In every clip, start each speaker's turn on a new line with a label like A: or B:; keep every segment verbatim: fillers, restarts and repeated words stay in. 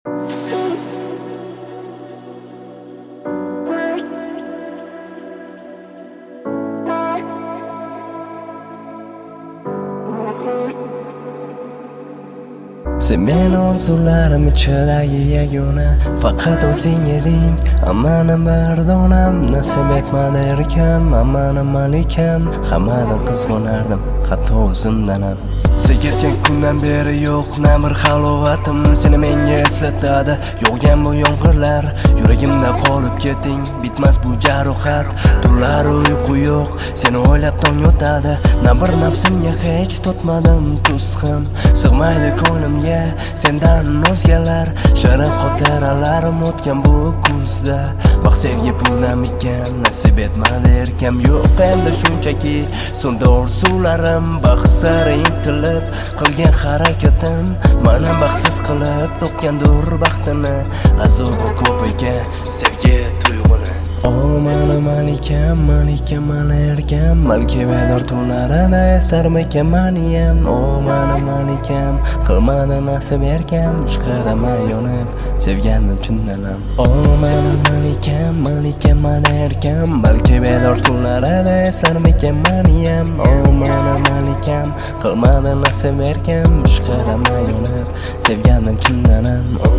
A: Sen men orzularim ichidagi yagona, faqat o'zing eding. Ammani mardonam, nasib etmadi erkam, ammani malikam. Hammadan qizg'onardim, hatto o'zimdanam. Segetgan kundan beri yo'q na bir halovatim, seni menga eslatadi yog'gan bu yomg'irlar. Yuragimda qolib ketding, bitmas bu jarohat. Tunlar uyqu yo'q, seni o'ylab tong o'tadi. Na bir nafsimga hech totmadim tuz ham, sig'maydi ko'nglimga sendan o'zgalar. Shirin xotiralarim o'tgan bu kuzda, baxt sevgi puldamikan, nasib etmadi erkam. Yo'q endi shunchaki so'ndi orzularim, baxt sari intilib qilgan harakatim mana baxtsiz qilib topgandur baxtini. Azobi ko'p ekan sevgi tuyg'uni. O mana malikam, malikam mana erkam, balki bedor tunlarida esarmikan maniyam. O mana malikam, qilmadi nasib erkam, chiqaraman yonib sevgandim chindanam. O mana malikam, malikam mana erkam, balki bedor tunlarida esarmikan maniyam. O mana malikam, qilmadi nasib erkam, chiqaraman yonib sevgandim chindanam. O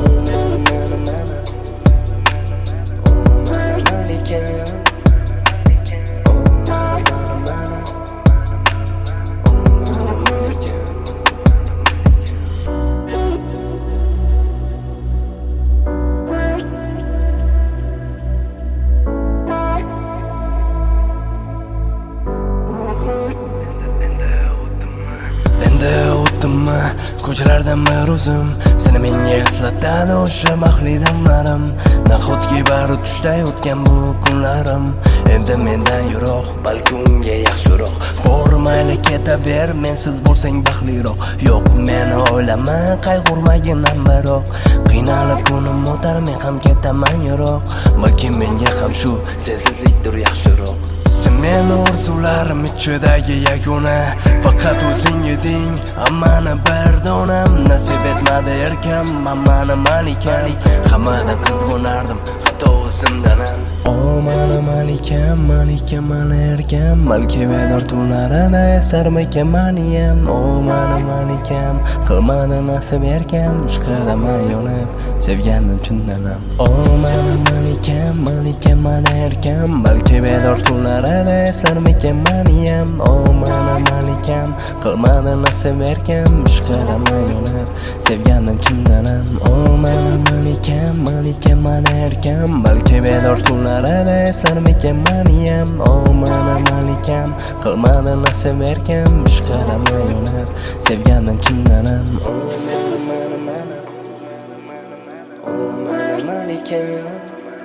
A: ko'chalardan bir o'zim, seni menga eslatadi o'sha baxtli damlarim. Nahotki bari tushday o'tgan bu kunlarim, endi mendan yiroq, balki unga yaxshiroq. Bor mayli ketaver, mensiz bo'lsang baxtliroq. Yo'q meni o'ylama, qayg'urmagin ambaroq. Qiynalib kunim o'tar, men ham ketaman yiroq, balki menga ham shu sensizlikdir yaxshiroq. Sen meni orzularim ichidagi yagona, faqat o'zing eding. Ammani bardonam, nasib etmadi erkam, ammani malikam. Hammadan qizg'onardim, hatto o'zimdanam. O mana malikam, malikam mana erkam, balki bedor tunlarida esarmikan maniyam. O mana malikam, qilmadi nasib erkam, chiqaraman yonib sevgandim chindanam. O mana malikam, malikam mana erkam, balki bedor tunlarida esarmikan maniyam. O mana malikam, qilmadi nasib erkam, chiqaraman yonib sevgandim chindanam. O mana malikam, malikam mana erkam, balki bedor tunlarida esarmikan maniyam. O mana malikam, qilmadi nasib erkam, chiqaraman yonib sevgandim chindanam. O mana mana mana, o mana malikam,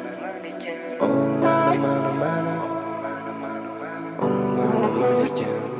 A: o mana mana mana, o mana malikam.